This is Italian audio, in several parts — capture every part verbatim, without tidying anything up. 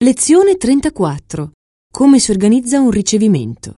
Lezione trentaquattro. Come si organizza un ricevimento.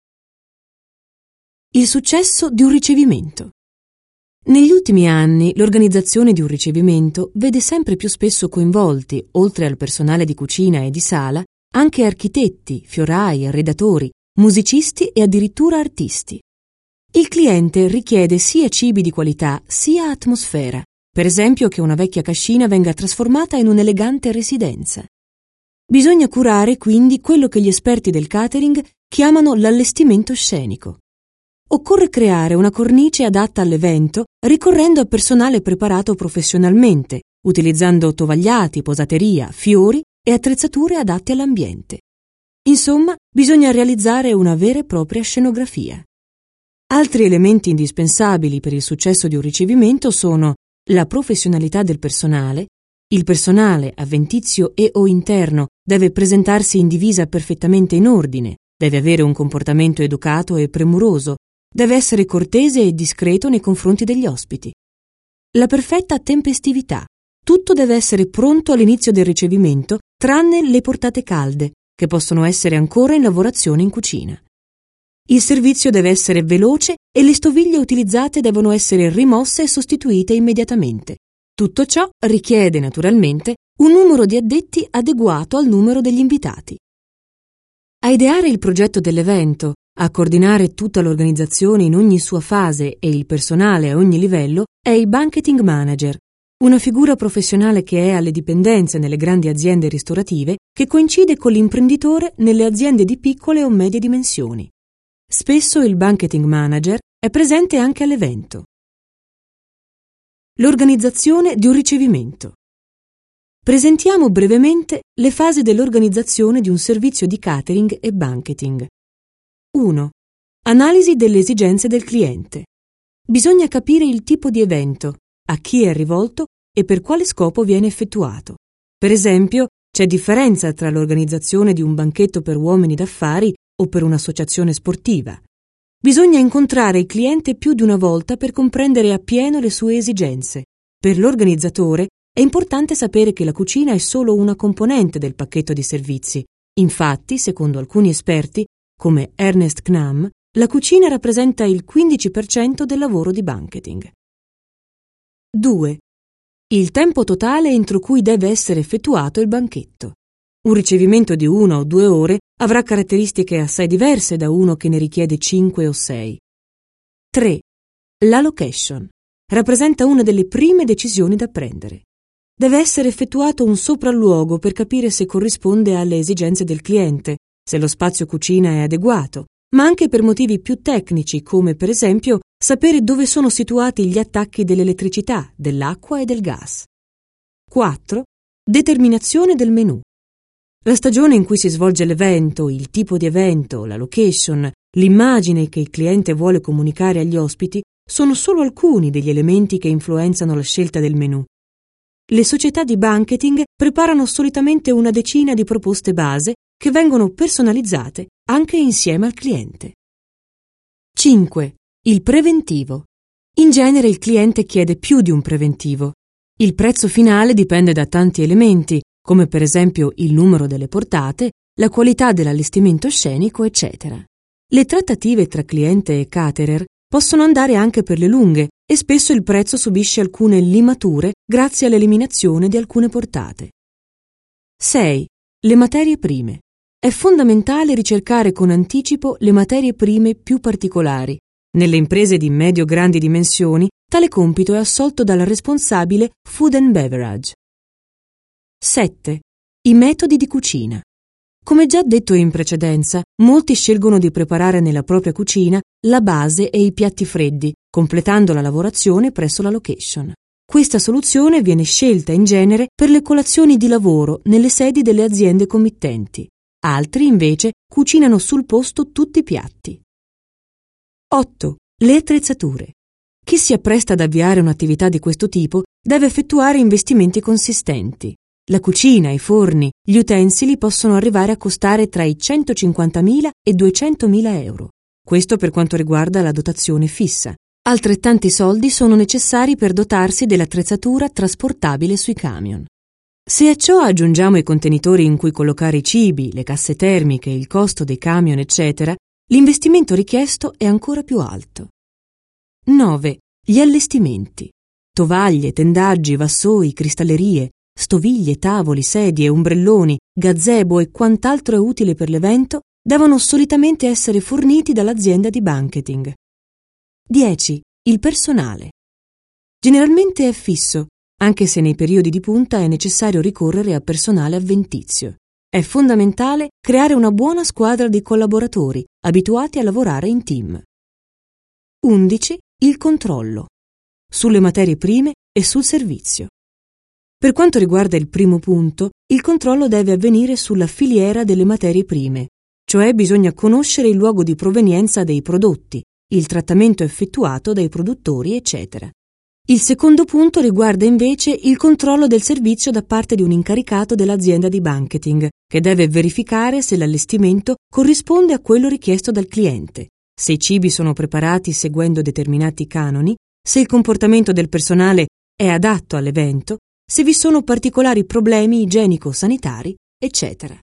Il successo di un ricevimento. Negli ultimi anni l'organizzazione di un ricevimento vede sempre più spesso coinvolti, oltre al personale di cucina e di sala, anche architetti, fiorai, arredatori, musicisti e addirittura artisti. Il cliente richiede sia cibi di qualità sia atmosfera, per esempio che una vecchia cascina venga trasformata in un'elegante residenza. Bisogna curare quindi quello che gli esperti del catering chiamano l'allestimento scenico. Occorre creare una cornice adatta all'evento ricorrendo a personale preparato professionalmente, utilizzando tovagliati, posateria, fiori e attrezzature adatte all'ambiente. Insomma, bisogna realizzare una vera e propria scenografia. Altri elementi indispensabili per il successo di un ricevimento sono la professionalità del personale. Il personale, avventizio e o interno, deve presentarsi in divisa perfettamente in ordine, deve avere un comportamento educato e premuroso, deve essere cortese e discreto nei confronti degli ospiti. La perfetta tempestività. Tutto deve essere pronto all'inizio del ricevimento, tranne le portate calde, che possono essere ancora in lavorazione in cucina. Il servizio deve essere veloce e le stoviglie utilizzate devono essere rimosse e sostituite immediatamente. Tutto ciò richiede naturalmente un numero di addetti adeguato al numero degli invitati. A ideare il progetto dell'evento, a coordinare tutta l'organizzazione in ogni sua fase e il personale a ogni livello è il banqueting manager, una figura professionale che è alle dipendenze nelle grandi aziende ristorative che coincide con l'imprenditore nelle aziende di piccole o medie dimensioni. Spesso il banqueting manager è presente anche all'evento. L'organizzazione di un ricevimento. Presentiamo brevemente le fasi dell'organizzazione di un servizio di catering e banqueting. uno. Analisi delle esigenze del cliente. Bisogna capire il tipo di evento, a chi è rivolto e per quale scopo viene effettuato. Per esempio, c'è differenza tra l'organizzazione di un banchetto per uomini d'affari o per un'associazione sportiva. Bisogna incontrare il cliente più di una volta per comprendere appieno le sue esigenze. Per l'organizzatore è importante sapere che la cucina è solo una componente del pacchetto di servizi. Infatti, secondo alcuni esperti, come Ernest Knamm, la cucina rappresenta il quindici per cento del lavoro di banqueting. due. Il tempo totale entro cui deve essere effettuato il banchetto. Un ricevimento di una o due ore avrà caratteristiche assai diverse da uno che ne richiede cinque o sei. tre. La location. Rappresenta una delle prime decisioni da prendere. Deve essere effettuato un sopralluogo per capire se corrisponde alle esigenze del cliente, se lo spazio cucina è adeguato, ma anche per motivi più tecnici come per esempio sapere dove sono situati gli attacchi dell'elettricità, dell'acqua e del gas. quattro. Determinazione del menù. La stagione in cui si svolge l'evento, il tipo di evento, la location, l'immagine che il cliente vuole comunicare agli ospiti sono solo alcuni degli elementi che influenzano la scelta del menù. Le società di banqueting preparano solitamente una decina di proposte base che vengono personalizzate anche insieme al cliente. cinque. Il preventivo. In genere il cliente chiede più di un preventivo. Il prezzo finale dipende da tanti elementi, come per esempio il numero delle portate, la qualità dell'allestimento scenico, eccetera. Le trattative tra cliente e caterer possono andare anche per le lunghe e spesso il prezzo subisce alcune limature grazie all'eliminazione di alcune portate. sei. Le materie prime. È fondamentale ricercare con anticipo le materie prime più particolari. Nelle imprese di medio-grandi dimensioni, tale compito è assolto dal responsabile Food and Beverage. sette. I metodi di cucina. Come già detto in precedenza, molti scelgono di preparare nella propria cucina la base e i piatti freddi, completando la lavorazione presso la location. Questa soluzione viene scelta in genere per le colazioni di lavoro nelle sedi delle aziende committenti. Altri, invece, cucinano sul posto tutti i piatti. otto. Le attrezzature. Chi si appresta ad avviare un'attività di questo tipo deve effettuare investimenti consistenti. La cucina, i forni, gli utensili possono arrivare a costare tra i centocinquantamila e duecentomila euro. Questo per quanto riguarda la dotazione fissa. Altrettanti soldi sono necessari per dotarsi dell'attrezzatura trasportabile sui camion. Se a ciò aggiungiamo i contenitori in cui collocare i cibi, le casse termiche, il costo dei camion, eccetera, l'investimento richiesto è ancora più alto. nove. Gli allestimenti. Tovaglie, tendaggi, vassoi, cristallerie, stoviglie, tavoli, sedie, ombrelloni, gazebo e quant'altro è utile per l'evento devono solitamente essere forniti dall'azienda di banqueting. dieci. Il personale. Generalmente è fisso, anche se nei periodi di punta è necessario ricorrere a personale avventizio. È fondamentale creare una buona squadra di collaboratori abituati a lavorare in team. undici. Il controllo. Sulle materie prime e sul servizio. Per quanto riguarda il primo punto, il controllo deve avvenire sulla filiera delle materie prime, cioè bisogna conoscere il luogo di provenienza dei prodotti, il trattamento effettuato dai produttori, eccetera. Il secondo punto riguarda invece il controllo del servizio da parte di un incaricato dell'azienda di banqueting, che deve verificare se l'allestimento corrisponde a quello richiesto dal cliente, se i cibi sono preparati seguendo determinati canoni, se il comportamento del personale è adatto all'evento, se vi sono particolari problemi igienico-sanitari, eccetera.